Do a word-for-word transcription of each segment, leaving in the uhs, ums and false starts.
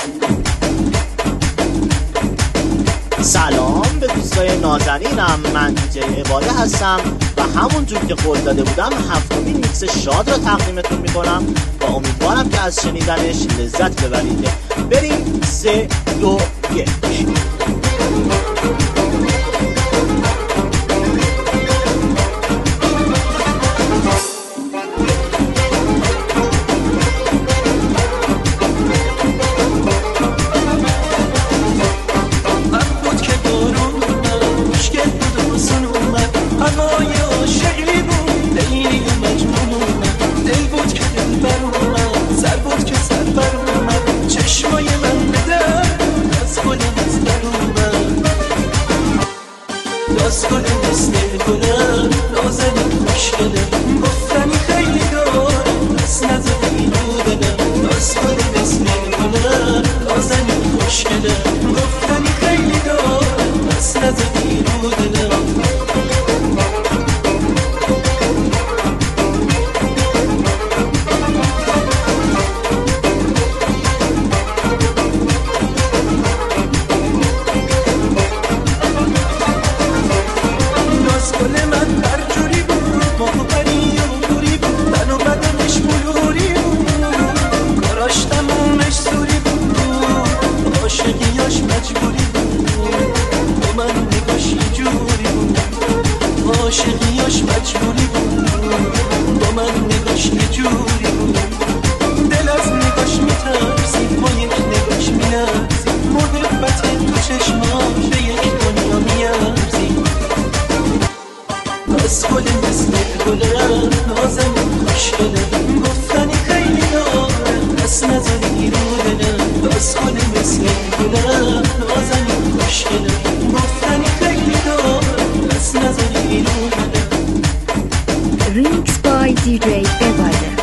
سلام به دوستای نازنینم، من دیجی عباده هستم و همونجور که قول داده بودم هفتمین میکس شاد را تقدیمتون میکنم و امیدوارم که از شنیدنش لذت ببرید. بریم سه دو یک. عاشقیاش مجبوری بود، با من نگاش یه جوری بود. دل از نگاش میترسید، با یک نگاش میلرزید. محبت تو چشماش به یک دنیا میارزید. از گل مثل گلم نازم خوشگلم، گفتنی خیلی دارم پس نزنی رو دلم. از گل مثل گلم نازم خوشگلم، گفتنی خیلی دارم پس نزنی رو دلم. Remix by دیجی عباده.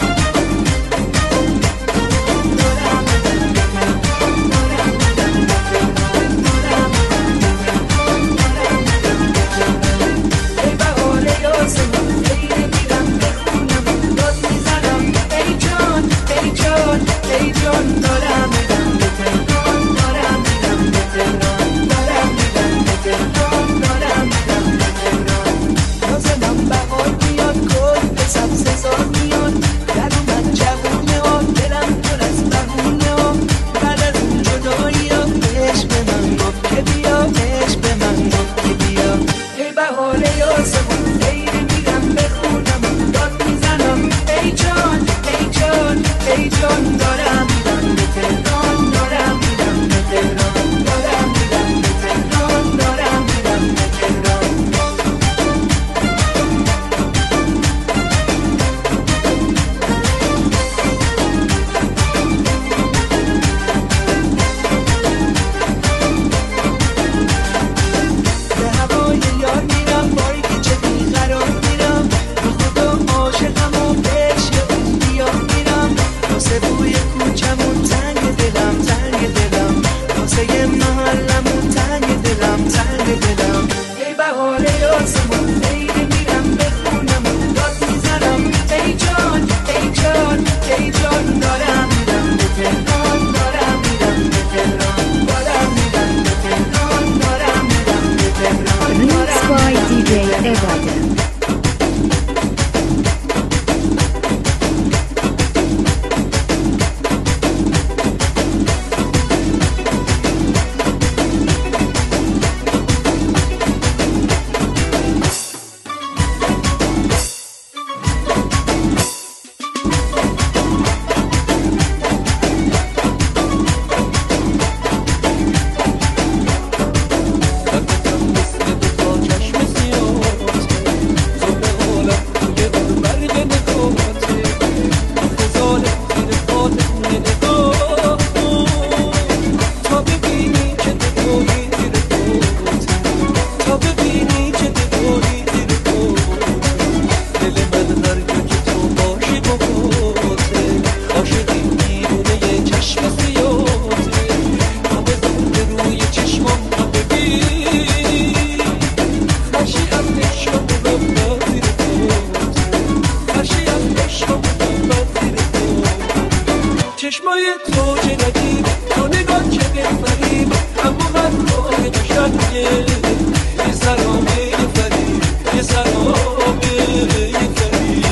چشمای تو جدید تو نگاه که بفریب اما حرفای قشنگه یه سلامه یه فریب یه سلامه یه فریبه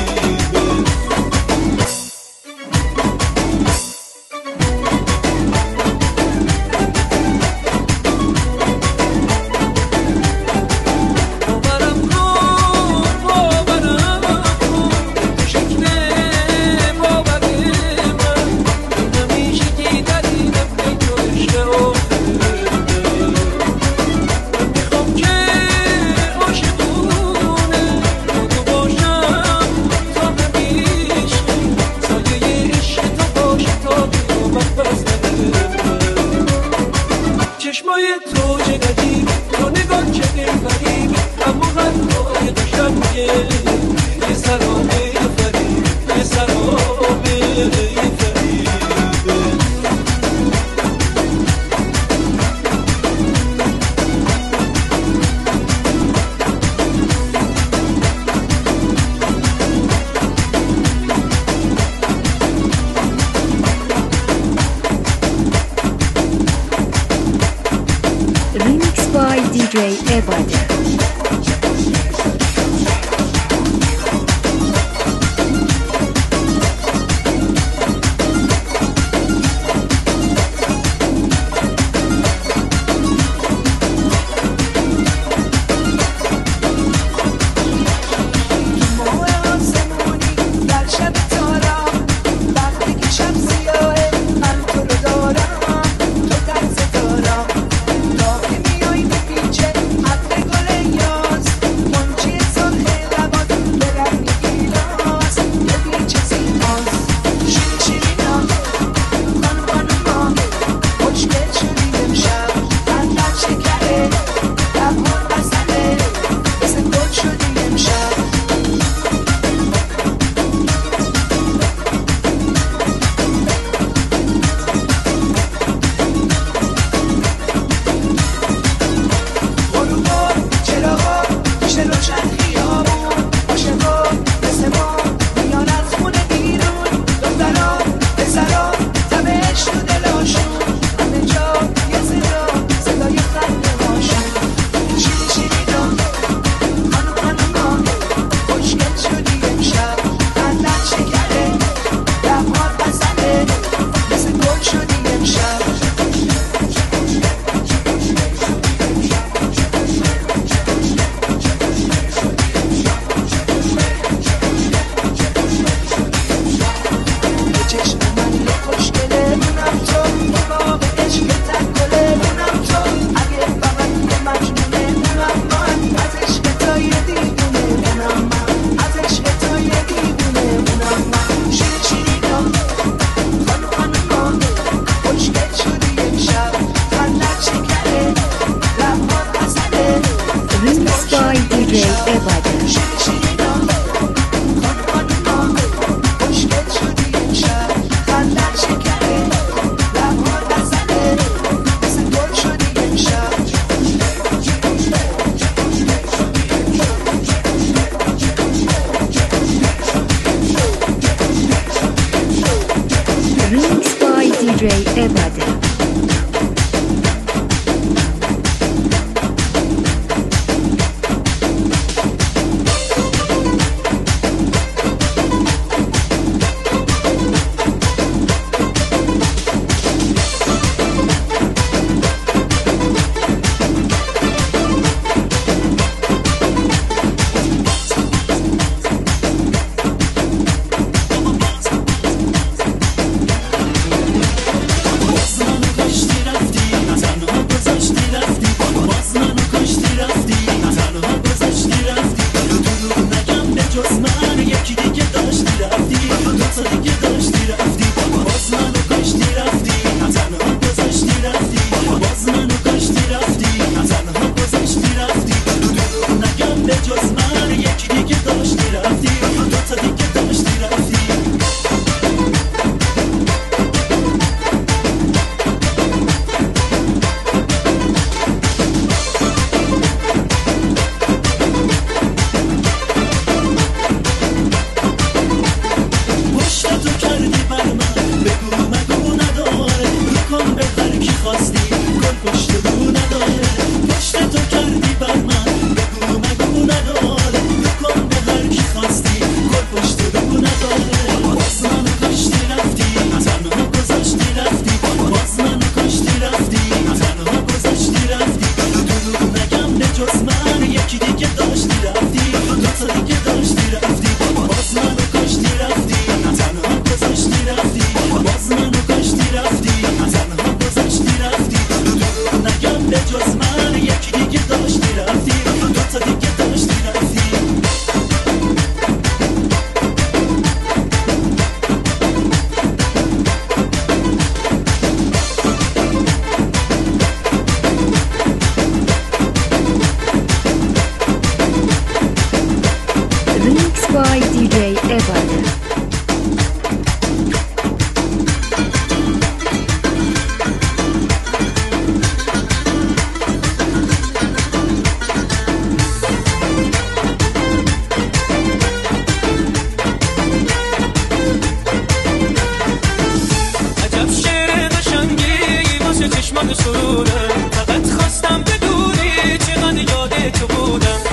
چشمای تو جدید تو نگاه که بفریب اما حرفای قشنگه یه سلامه یه فریب یه سلامه یه فریبه Remix by دی جی Ebade. دی جی Ebade. چشمان سروره، فقط خواستم بدونی چقدر یاد تو بودم.